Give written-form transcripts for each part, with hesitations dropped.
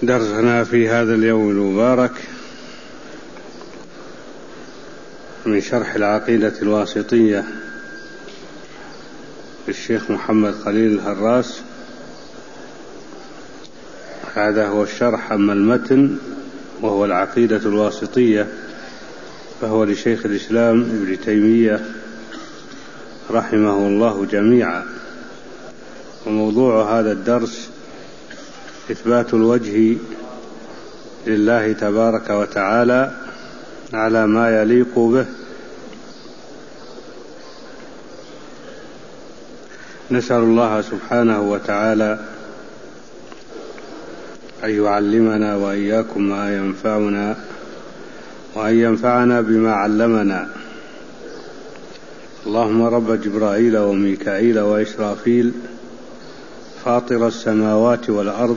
درسنا في هذا اليوم المبارك من شرح العقيدة الواسطية للشيخ محمد خليل الهراس. هذا هو الشرح. أما المتن وهو العقيدة الواسطية فهو لشيخ الإسلام ابن تيمية رحمه الله جميعا. وموضوع هذا الدرس إثبات الوجه لله تبارك وتعالى على ما يليق به. نسأل الله سبحانه وتعالى أن يعلمنا وإياكم ما ينفعنا وأن ينفعنا بما علمنا. اللهم رب جبرائيل وميكائيل وإسرافيل فاطر السماوات والأرض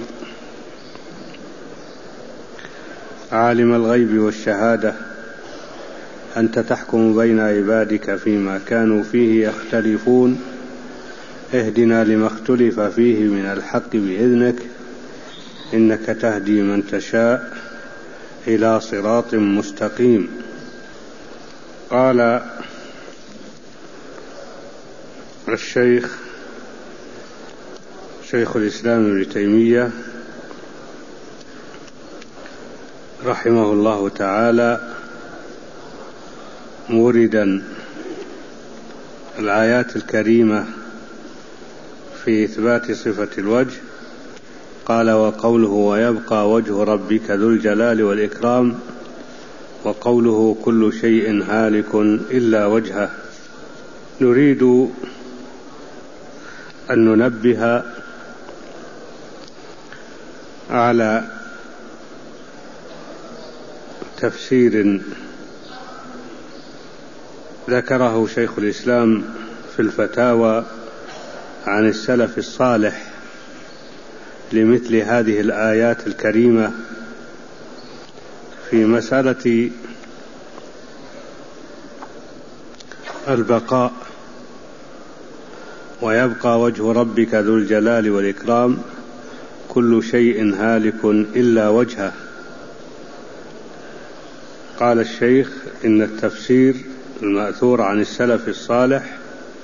عالم الغيب والشهادة أنت تحكم بين عبادك فيما كانوا فيه يختلفون اهدنا لما اختلف فيه من الحق بإذنك إنك تهدي من تشاء إلى صراط مستقيم. قال الشيخ شيخ الإسلام ابن تيمية رحمه الله تعالى موردا الآيات الكريمة في إثبات صفة الوجه، قال: وقوله ويبقى وجه ربك ذو الجلال والإكرام، وقوله كل شيء هالك إلا وجهه. نريد أن ننبه على تفسير ذكره شيخ الإسلام في الفتاوى عن السلف الصالح لمثل هذه الآيات الكريمة في مسألة البقاء. ويبقى وجه ربك ذو الجلال والإكرام كل شيء هالك إلا وجهه. قال الشيخ إن التفسير المأثور عن السلف الصالح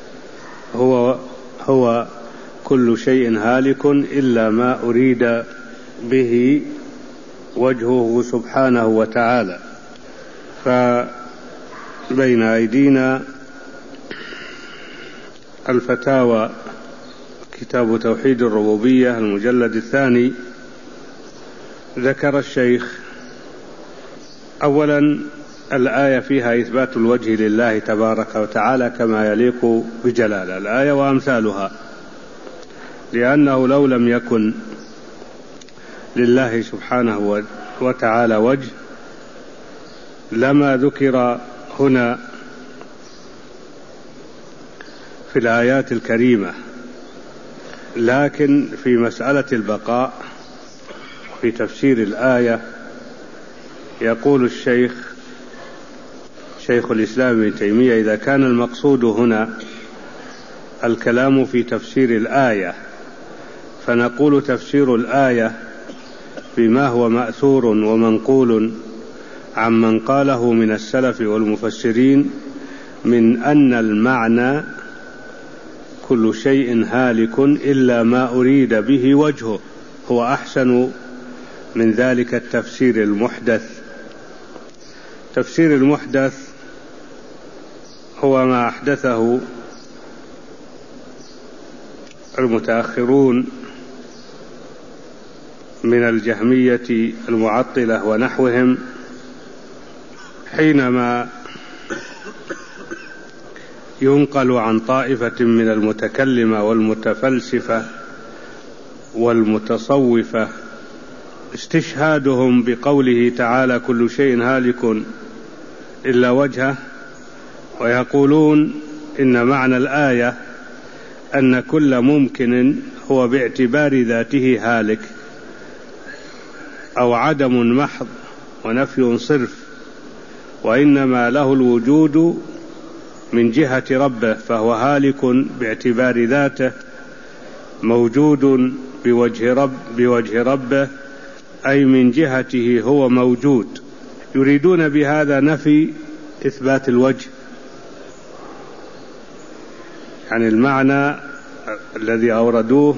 هو كل شيء هالك إلا ما أريد به وجهه سبحانه وتعالى. فبين أيدينا الفتاوى كتاب توحيد الربوبية المجلد 2. ذكر الشيخ أولا الآية فيها إثبات الوجه لله تبارك وتعالى كما يليق بجلال الآية وأمثالها، لأنه لو لم يكن لله سبحانه وتعالى وجه لما ذكر هنا في الآيات الكريمة. لكن في مسألة البقاء في تفسير الآية يقول شيخ الإسلام ابن تيمية: إذا كان المقصود هنا الكلام في تفسير الآية فنقول تفسير الآية بما هو مأثور ومنقول عمن قاله من السلف والمفسرين من أن المعنى كل شيء هالك إلا ما أريد به وجهه هو أحسن من ذلك التفسير المحدث. تفسير المحدث هو ما أحدثه المتأخرون من الجهمية المعطلة ونحوهم، حينما ينقل عن طائفة من المتكلمة والمتفلسفة والمتصوفة استشهادهم بقوله تعالى كل شيء هالك إلا وجهه، ويقولون إن معنى الآية أن كل ممكن هو باعتبار ذاته هالك أو عدم محض ونفي صرف، وإنما له الوجود من جهة ربه فهو هالك باعتبار ذاته، موجود بوجه ربه أي من جهته هو موجود. يريدون بهذا نفي إثبات الوجه، يعني المعنى الذي أوردوه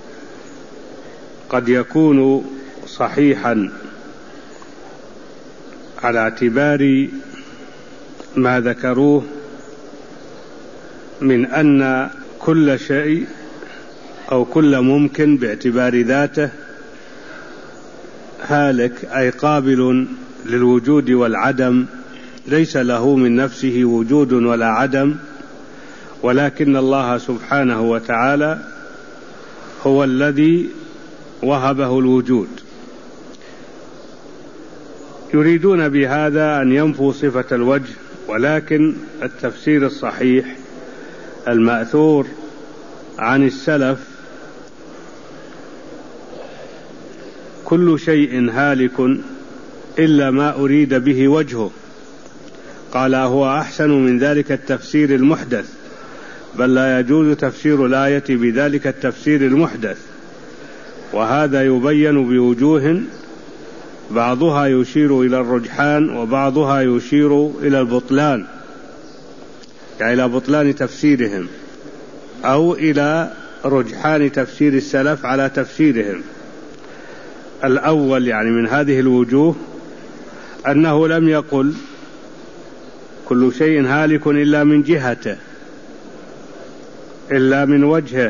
قد يكون صحيحا على اعتبار ما ذكروه من أن كل شيء أو كل ممكن باعتبار ذاته هالك، أي قابل للوجود والعدم، ليس له من نفسه وجود ولا عدم، ولكن الله سبحانه وتعالى هو الذي وهبه الوجود. يريدون بهذا أن ينفوا صفة الوجه، ولكن التفسير الصحيح المأثور عن السلف كل شيء هالك إلا ما أريد به وجهه. قال هو أحسن من ذلك التفسير المحدث، بل لا يجوز تفسير الآية بذلك التفسير المحدث، وهذا يبين بوجوه بعضها يشير إلى الرجحان وبعضها يشير إلى البطلان، يعني إلى بطلان تفسيرهم أو إلى رجحان تفسير السلف على تفسيرهم. الأول يعني من هذه الوجوه أنه لم يقل كل شيء هالك إلا من جهته، إلا من وجهه،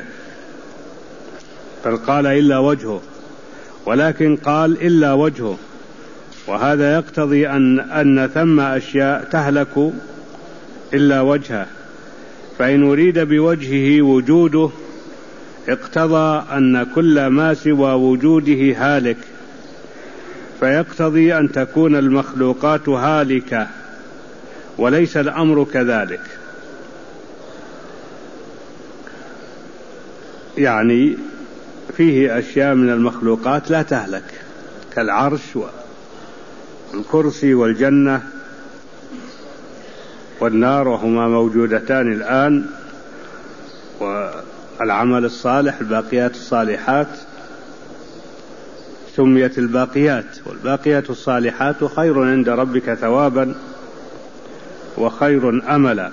بل قال إلا وجهه، ولكن قال إلا وجهه، وهذا يقتضي أن ثم أشياء تهلك إلا وجهه، فإن أريد بوجهه وجوده اقتضى أن كل ما سوى وجوده هالك، فيقتضي أن تكون المخلوقات هالكة، وليس الأمر كذلك. يعني فيه أشياء من المخلوقات لا تهلك كالعرش والكرسي والجنة والنار، وهما موجودتان الآن، والعمل الصالح الباقيات الصالحات سميت الباقيات، والباقيات الصالحات خير عند ربك ثوابا وخير أملا.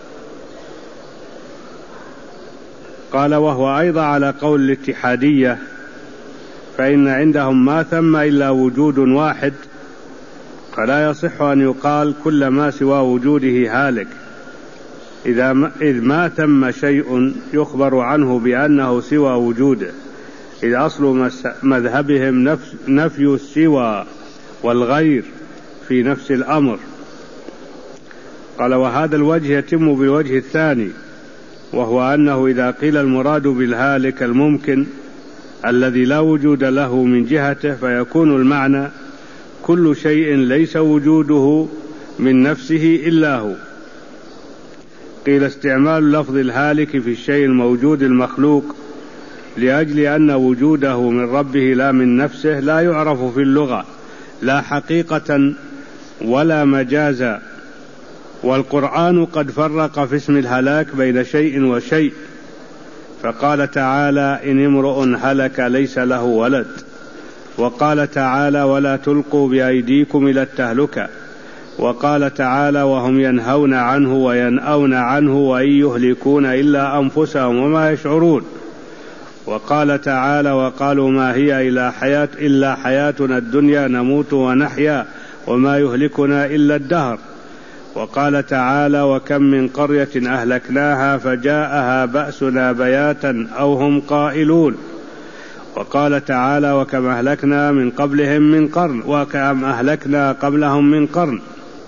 قال وهو أيضا على قول الاتحادية، فإن عندهم ما ثم إلا وجود واحد، فلا يصح أن يقال كل ما سوى وجوده هالك، إذ ما ثم شيء يخبر عنه بأنه سوى وجوده، إذ أصل مذهبهم نفي السوى والغير في نفس الأمر. قال وهذا الوجه يتم بالوجه الثاني، وهو أنه إذا قيل المراد بالهالك الممكن الذي لا وجود له من جهته، فيكون المعنى كل شيء ليس وجوده من نفسه إلا هو. قيل استعمال لفظ الهالك في الشيء الموجود المخلوق لأجل أن وجوده من ربه لا من نفسه لا يعرف في اللغة لا حقيقة ولا مجازا، والقرآن قد فرق في اسم الهلاك بين شيء وشيء، فقال تعالى إن امرؤ هلك ليس له ولد، وقال تعالى ولا تلقوا بأيديكم إلى التهلكة، وقال تعالى وهم ينهون عنه وينأون عنه وإن يهلكون إلا أنفسهم وما يشعرون، وقال تعالى وقالوا ما هي إلا حياتنا الدنيا نموت ونحيا وما يهلكنا إلا الدهر، وقال تعالى وكم من قرية أهلكناها فجاءها بأسنا بياتا أو هم قائلون، وقال تعالى وكم أهلكنا من قبلهم من قرن وكم أهلكنا قبلهم من قرن،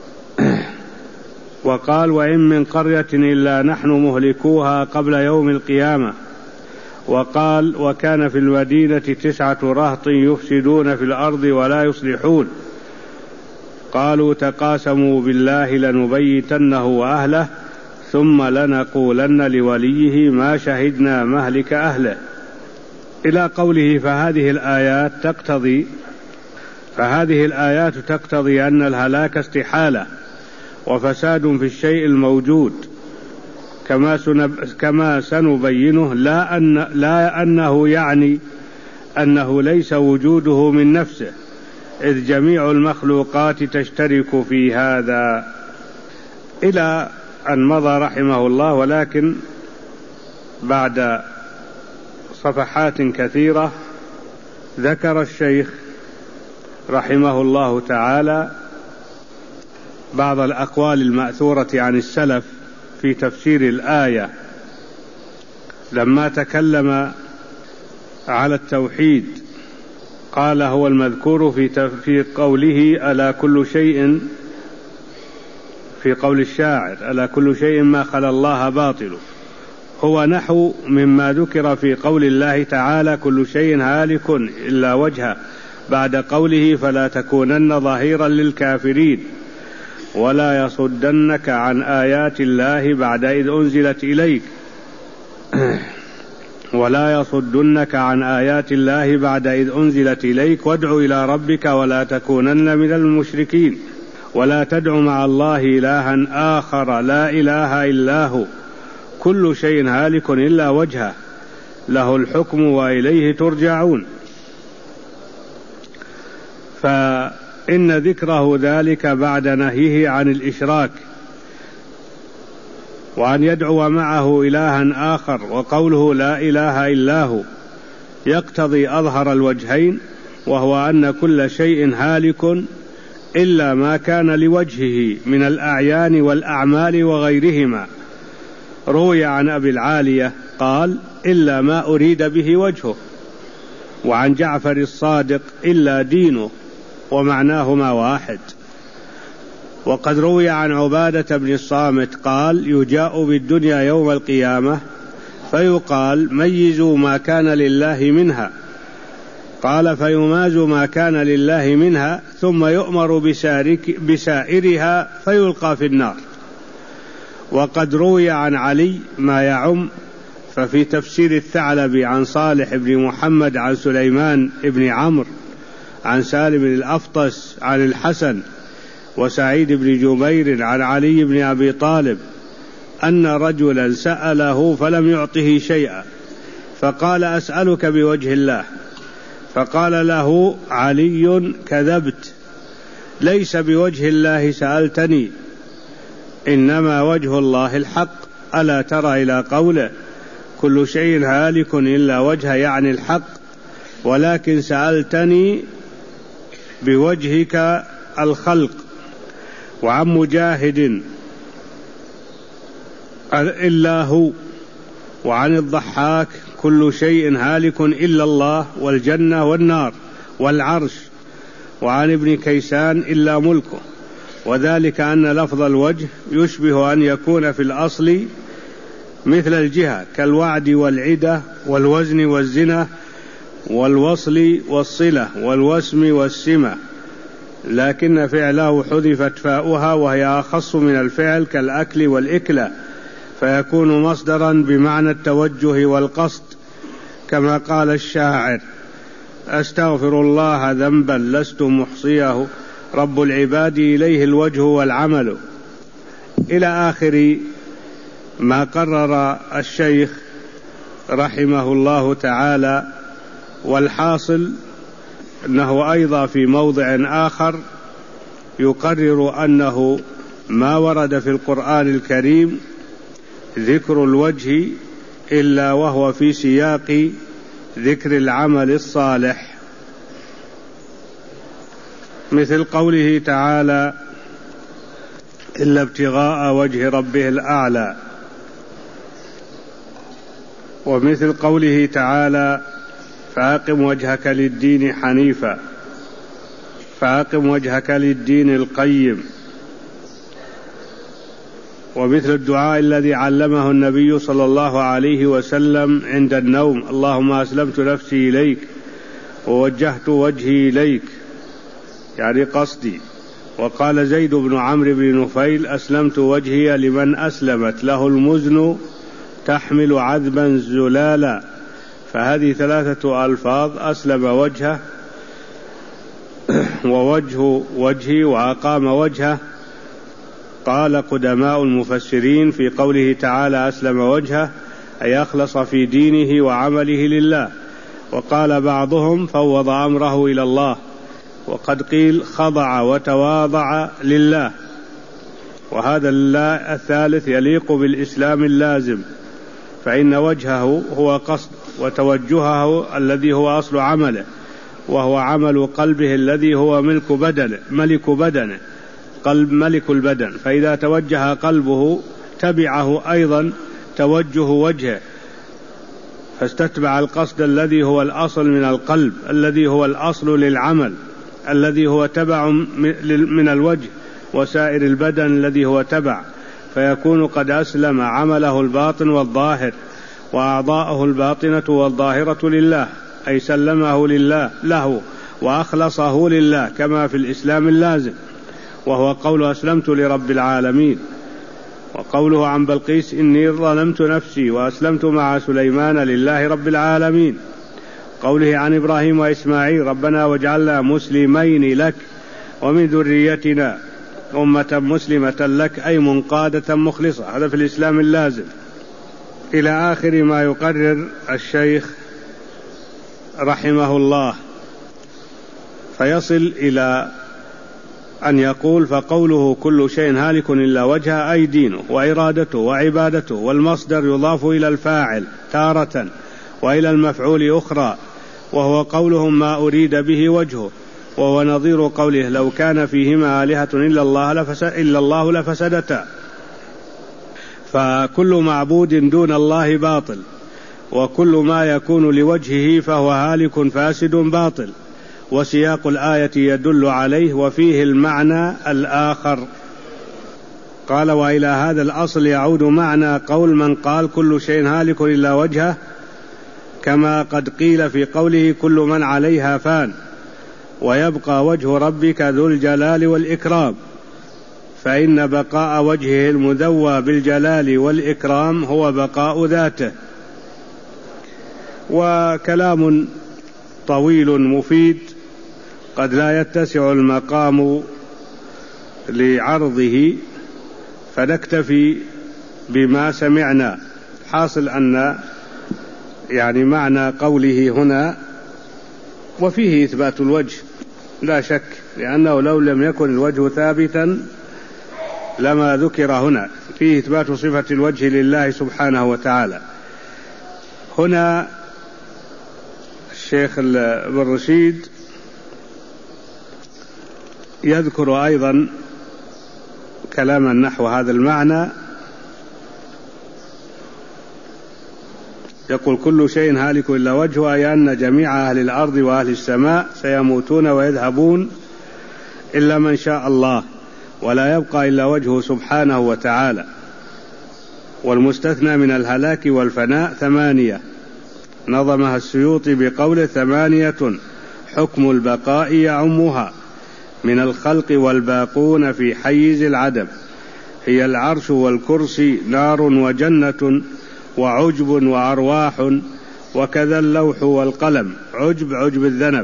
وقال وإن من قرية إلا نحن مهلكوها قبل يوم القيامة، وقال وكان في المدينة 9 رهط يفسدون في الأرض ولا يصلحون، قالوا تقاسموا بالله لنبيتنه وأهله ثم لنقولن لوليه ما شهدنا مهلك أهله، إلى قوله فهذه الآيات تقتضي أن الهلاك استحالة وفساد في الشيء الموجود، كما سنبينه، لا أنه يعني أنه ليس وجوده من نفسه، إذ جميع المخلوقات تشترك في هذا، إلى أن مضى رحمه الله. ولكن بعد صفحات كثيرة ذكر الشيخ رحمه الله تعالى بعض الأقوال المأثورة عن السلف في تفسير الآية، لما تكلم على التوحيد قال هو المذكور في قوله ألا كل شيء، في قول الشاعر ألا كل شيء ما خلا الله باطل، هو نحو مما ذكر في قول الله تعالى كل شيء هالك إلا وجهه، بعد قوله فلا تكونن ظهيرا للكافرين ولا يصدنك عن آيات الله بعد إذ أنزلت إليك ولا يصدنك عن آيات الله بعد إذ أنزلت إليك وادع إلى ربك ولا تكونن من المشركين ولا تدع مع الله إلها آخر لا إله إلا هو كل شيء هالك إلا وجهه له الحكم وإليه ترجعون. فإن ذكره ذلك بعد نهيه عن الإشراك وأن يدعو معه إلها آخر، وقوله لا إله إلا هو يقتضي أظهر الوجهين، وهو أن كل شيء هالك إلا ما كان لوجهه من الأعيان والأعمال وغيرهما. روي عن أبي العالية قال إلا ما أريد به وجهه، وعن جعفر الصادق إلا دينه، ومعناهما واحد. وقد روي عن عبادة بن الصامت قال يجاء بالدنيا يوم القيامة فيقال ميزوا ما كان لله منها، قال فيماز ما كان لله منها ثم يؤمر بسائرها فيلقى في النار. وقد روي عن علي ما يعم، ففي تفسير الثعلب عن صالح بن محمد عن سليمان بن عمرو عن سالم الأفطس عن الحسن وسعيد بن جبير عن علي بن أبي طالب أن رجلا سأله فلم يعطه شيئا، فقال أسألك بوجه الله، فقال له علي كذبت، ليس بوجه الله سألتني، إنما وجه الله الحق، ألا ترى إلى قوله كل شيء هالك إلا وجهه يعني الحق، ولكن سألتني بوجهك الخلق. وعن مجاهد إلا هو، وعن الضحاك كل شيء هالك إلا الله والجنة والنار والعرش، وعن ابن كيسان إلا ملكه، وذلك أن لفظ الوجه يشبه أن يكون في الأصل مثل الجهة كالوعد والعدة والوزن والزنة والوصل والصلة والوسم والسمة، لكن فعله حذفت فاؤها وهي أخص من الفعل كالأكل والإكلة، فيكون مصدرا بمعنى التوجه والقصد، كما قال الشاعر أستغفر الله ذنبا لست محصيه رب العباد إليه الوجه والعمل، إلى آخر ما قرر الشيخ رحمه الله تعالى. والحاصل أنه أيضا في موضع آخر يقرر أنه ما ورد في القرآن الكريم ذكر الوجه إلا وهو في سياق ذكر العمل الصالح، مثل قوله تعالى إلا ابتغاء وجه ربه الأعلى، ومثل قوله تعالى فأقم وجهك للدين حنيفا، فأقم وجهك للدين القيم، ومثل الدعاء الذي علمه النبي صلى الله عليه وسلم عند النوم اللهم أسلمت نفسي إليك ووجهت وجهي إليك، يعني قصدي. وقال زيد بن عمرو بن نفيل أسلمت وجهي لمن أسلمت له المزن تحمل عذبا زلالا، فهذه 3 ألفاظ أسلم وجهه ووجه وجهي وأقام وجهه. قال قدماء المفسرين في قوله تعالى أسلم وجهه أي أخلص في دينه وعمله لله، وقال بعضهم فوض أمره إلى الله، وقد قيل خضع وتواضع لله. وهذا الله الثالث يليق بالإسلام اللازم، فإن وجهه هو قصد، وتوجهه الذي هو أصل عمله، وهو عمل قلبه الذي هو ملك بدنه، قلب ملك البدن. فإذا توجه قلبه تبعه أيضا توجه وجهه، فاستتبع القصد الذي هو الأصل من القلب، الذي هو الأصل للعمل، الذي هو تبع من الوجه وسائر البدن الذي هو تبع، فيكون قد أسلم عمله الباطن والظاهر، وأعضاءه الباطنة والظاهرة لله، أي سلمه له وأخلصه لله، كما في الإسلام اللازم، وهو قول أسلمت لرب العالمين. وقوله عن بلقيس إني ظلمت نفسي وأسلمت مع سليمان لله رب العالمين. قوله عن إبراهيم وإسماعيل ربنا واجعلنا مسلمين لك ومن ذريتنا أمة مسلمة لك، أي منقادة مخلصة. هذا في الإسلام اللازم، إلى آخر ما يقرر الشيخ رحمه الله، فيصل إلى أن يقول فقوله كل شيء هالك إلا وجهه، أي دينه وإرادته وعبادته، والمصدر يضاف إلى الفاعل تارة وإلى المفعول أخرى، وهو قولهم ما أريد به وجهه، وهو نظير قوله لو كان فيهما آلهة إلا الله لفسدتا. فكل معبود دون الله باطل، وكل ما يكون لوجهه فهو هالك فاسد باطل، وسياق الآية يدل عليه، وفيه المعنى الآخر. قال وإلى هذا الأصل يعود معنى قول من قال كل شيء هالك إلا وجهه، كما قد قيل في قوله كل من عليها فان، ويبقى وجه ربك ذو الجلال والإكرام، فإن بقاء وجهه المذوى بالجلال والإكرام هو بقاء ذاته. وكلام طويل مفيد قد لا يتسع المقام لعرضه، فنكتفي بما سمعنا. حاصل أن يعني معنى قوله هنا وفيه إثبات الوجه لا شك، لأنه لو لم يكن الوجه ثابتا لما ذكر هنا، فيه إثبات صفة الوجه لله سبحانه وتعالى. هنا الشيخ ابن رشيد يذكر أيضا كلاما نحو هذا المعنى، يقول كل شيء هالك إلا وجهه، أي أن جميع أهل الأرض وأهل السماء سيموتون ويذهبون إلا من شاء الله، ولا يبقى إلا وجهه سبحانه وتعالى. والمستثنى من الهلاك والفناء 8، نظمها السيوطي بقول 8 حكم البقاء يعمها، من الخلق والباقون في حيز العدم، هي العرش والكرسي نار وجنة وعجب وأرواح، وكذا اللوح والقلم. عجب الذنب،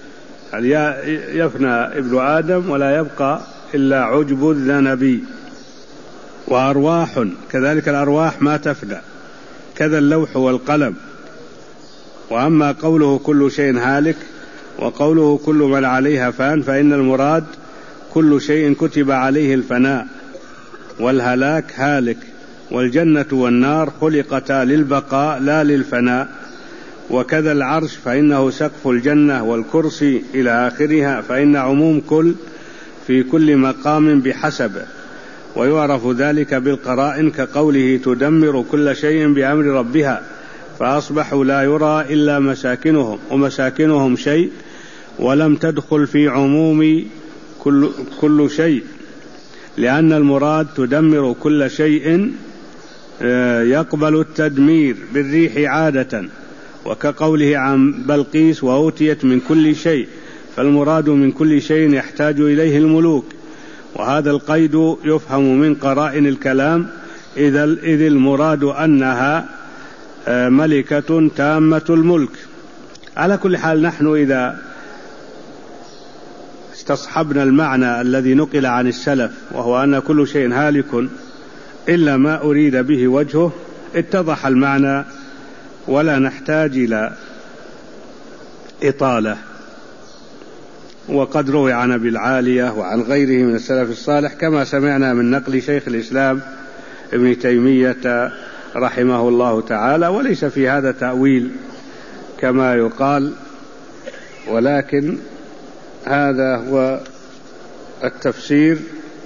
يفنى ابن آدم ولا يبقى إلا عجب الذنب، وأرواح كذلك الأرواح ما تفنى، كذا اللوح والقلم. وأما قوله كل شيء هالك وقوله كل من عليها فان، فإن المراد كل شيء كتب عليه الفناء والهلاك هالك، والجنة والنار خلقتا للبقاء لا للفناء. وكذا العرش فإنه سقف الجنة، والكرسي إلى آخرها، فإن عموم كل في كل مقام بحسبه، ويعرف ذلك بالقرائن، كقوله تدمر كل شيء بأمر ربها فأصبحوا لا يرى إلا مساكنهم، ومساكنهم شيء ولم تدخل في عموم كل شيء، لأن المراد تدمر كل شيء يقبل التدمير بالريح عادة، وكقوله عن بلقيس وأوتيت من كل شيء، فالمراد من كل شيء يحتاج إليه الملوك. وهذا القيد يفهم من قرائن الكلام، إذ المراد أنها ملكة تامة الملك. على كل حال، نحن إذا استصحبنا المعنى الذي نقل عن السلف، وهو أن كل شيء هالك إلا ما أريد به وجهه، اتضح المعنى، ولا نحتاج إلى إطالة. وقد روي عن أبي العالية وعن غيره من السلف الصالح كما سمعنا من نقل شيخ الإسلام ابن تيمية رحمه الله تعالى، وليس في هذا تأويل كما يقال، ولكن هذا هو التفسير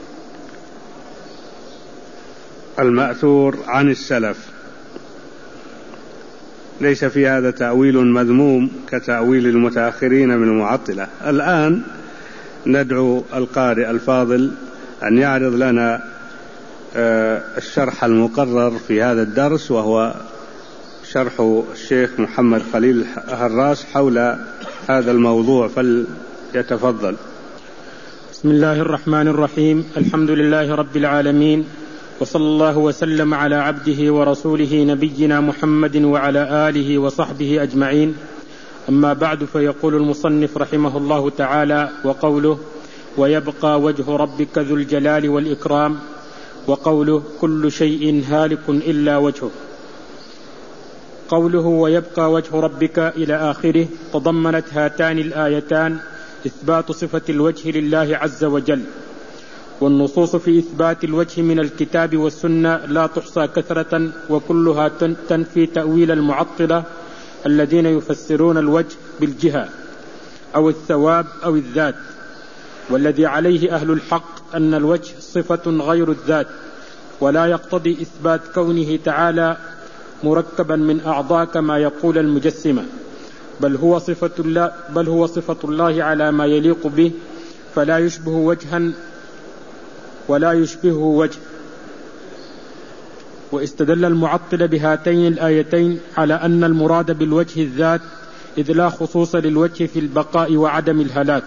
المأثور عن السلف، ليس في هذا تأويل مذموم كتأويل المتأخرين من المعطلة. الآن ندعو القارئ الفاضل أن يعرض لنا الشرح المقرر في هذا الدرس، وهو شرح الشيخ محمد خليل هراس حول هذا الموضوع، فليتفضل. بسم الله الرحمن الرحيم. الحمد لله رب العالمين، وصلى الله وسلم على عبده ورسوله نبينا محمد وعلى آله وصحبه أجمعين. أما بعد، فيقول المصنف رحمه الله تعالى: وقوله ويبقى وجه ربك ذو الجلال والإكرام، وقوله كل شيء هالك إلا وجهه. قوله ويبقى وجه ربك إلى آخره تضمنت هاتان الآيتان إثبات صفة الوجه لله عز وجل، والنصوص في إثبات الوجه من الكتاب والسنة لا تحصى كثرة، وكلها تنفي تأويل المعطلة الذين يفسرون الوجه بالجهة أو الثواب أو الذات. والذي عليه أهل الحق أن الوجه صفة غير الذات، ولا يقتضي إثبات كونه تعالى مركبا من أعضاء كما يقول المجسمة، بل هو صفة الله على ما يليق به، فلا يشبه وجها ولا يشبهه وجه. واستدل المعطل بهاتين الآيتين على أن المراد بالوجه الذات، إذ لا خصوص للوجه في البقاء وعدم الهلاك.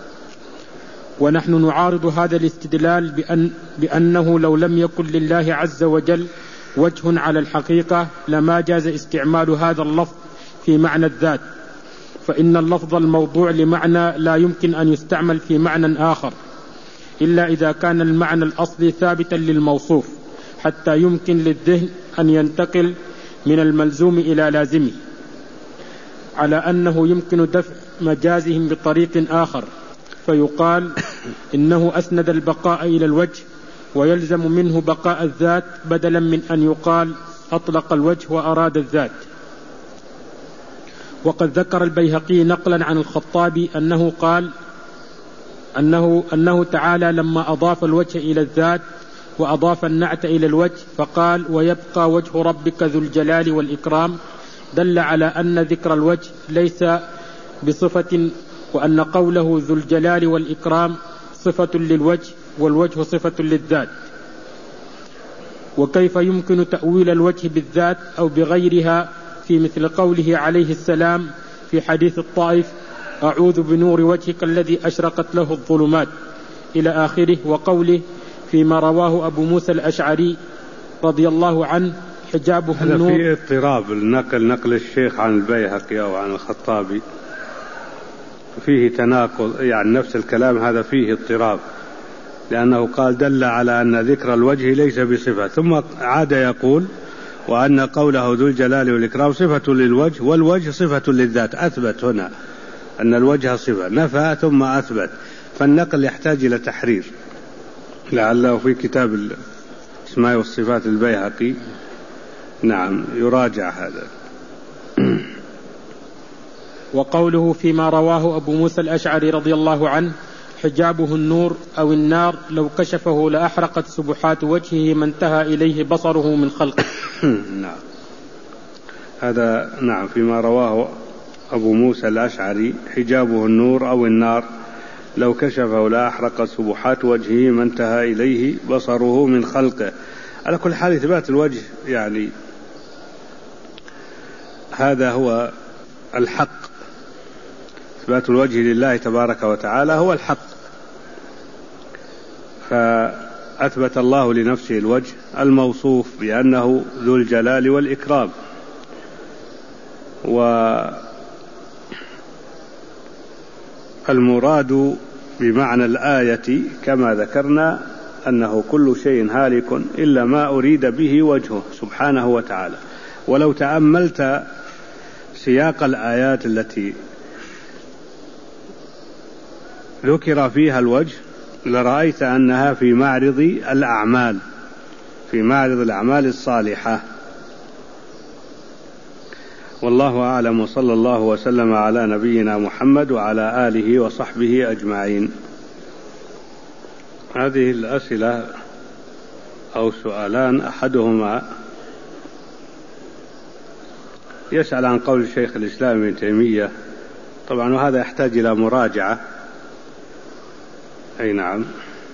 ونحن نعارض هذا الاستدلال بأنه لو لم يكن لله عز وجل وجه على الحقيقة لما جاز استعمال هذا اللفظ في معنى الذات، فإن اللفظ الموضوع لمعنى لا يمكن أن يستعمل في معنى آخر إلا إذا كان المعنى الأصلي ثابتا للموصوف، حتى يمكن للذهن أن ينتقل من الملزوم إلى لازمه، على أنه يمكن دفع مجازهم بطريق آخر، فيقال إنه أسند البقاء إلى الوجه ويلزم منه بقاء الذات، بدلا من أن يقال أطلق الوجه وأراد الذات. وقد ذكر البيهقي نقلا عن الخطابي أنه قال أنه تعالى لما أضاف الوجه إلى الذات وأضاف النعت إلى الوجه فقال ويبقى وجه ربك ذو الجلال والإكرام، دل على أن ذكر الوجه ليس بصفة، وأن قوله ذو الجلال والإكرام صفة للوجه والوجه صفة للذات. وكيف يمكن تأويل الوجه بالذات أو بغيرها في مثل قوله عليه السلام في حديث الطائف أعوذ بنور وجهك الذي أشرقت له الظلمات إلى آخره، وقوله فيما رواه أبو موسى الأشعري رضي الله عنه حجابه النور. هذا فيه اضطراب، نقل الشيخ عن البيهقي أو عن الخطابي فيه تناقض، يعني نفس الكلام هذا فيه اضطراب، لأنه قال دل على أن ذكر الوجه ليس بصفة، ثم عاد يقول وأن قوله ذو الجلال والإكرام صفة للوجه والوجه صفة للذات. أثبت هنا أن الوجه صفة، نفى ثم أثبت، فالنقل يحتاج إلى تحرير، لعله في كتاب الأسماء والصفات البيهقي نعم يراجع هذا. وقوله فيما رواه أبو موسى الأشعري رضي الله عنه حجابه النور أو النار لو كشفه لأحرقت سبحات وجهه ما انتهى إليه بصره من خلقه. نعم هذا نعم فيما رواه أبو موسى الأشعري حجابه النور أو النار لو كشفه لأحرقت سبحات وجهه ما انتهى إليه بصره من خلقه. على كل حال إثبات الوجه يعني هذا هو الحق، إثبات الوجه لله تبارك وتعالى هو الحق، فأثبت الله لنفسه الوجه الموصوف بأنه ذو الجلال والإكرام. والمراد بمعنى الآية كما ذكرنا أنه كل شيء هالك إلا ما أريد به وجهه سبحانه وتعالى. ولو تأملت سياق الآيات التي ذكر فيها الوجه لرأيت أنها في معرض الأعمال، في معرض الأعمال الصالحة. والله أعلم، وصلى الله وسلم على نبينا محمد وعلى آله وصحبه أجمعين. هذه الأسئلة أو سؤالان، أحدهما يسأل عن قول الشيخ الإسلام ابن تيمية، طبعا وهذا يحتاج إلى مراجعة. أي نعم.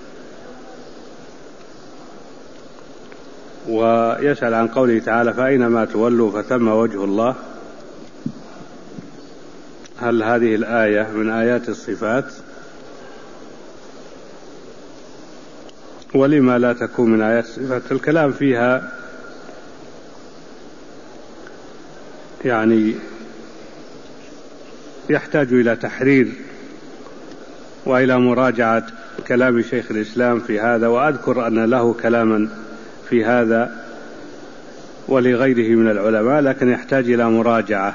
ويسأل عن قوله تعالى فأينما تولوا فثم وجه الله، هل هذه الآية من آيات الصفات؟ ولما لا تكون من آيات الصفات؟ الكلام فيها يعني يحتاج إلى تحرير وإلى مراجعة كلام شيخ الإسلام في هذا، وأذكر أن له كلاما في هذا ولغيره من العلماء، لكن يحتاج إلى مراجعة.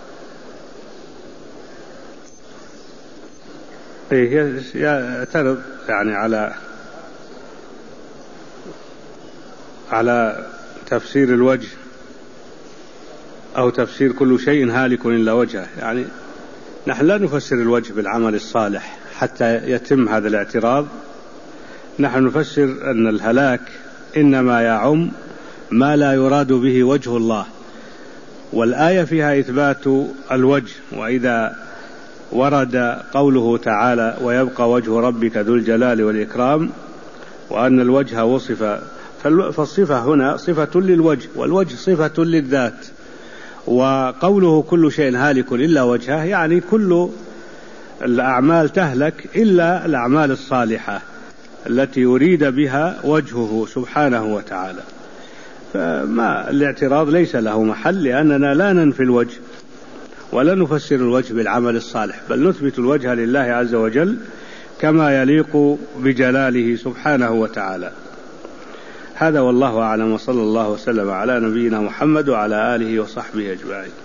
يعترض يعني على تفسير الوجه أو تفسير كل شيء هالك إلا وجهه. يعني نحن لا نفسر الوجه بالعمل الصالح حتى يتم هذا الاعتراض. نحن نفسر أن الهلاك إنما يعم ما لا يراد به وجه الله، والآية فيها إثبات الوجه. وإذا ورد قوله تعالى ويبقى وجه ربك ذو الجلال والإكرام، وأن الوجه وصف، فالصفة هنا صفة للوجه، والوجه صفة للذات. وقوله كل شيء هالك إلا وجهه يعني كل الأعمال تهلك إلا الأعمال الصالحة التي يريد بها وجهه سبحانه وتعالى. فما الاعتراض ليس له محل، لأننا لا ننفي الوجه ولا نفسر الوجه بالعمل الصالح، بل نثبت الوجه لله عز وجل كما يليق بجلاله سبحانه وتعالى. هذا والله أعلم، وصلى الله وسلم على نبينا محمد وعلى آله وصحبه أجمعين.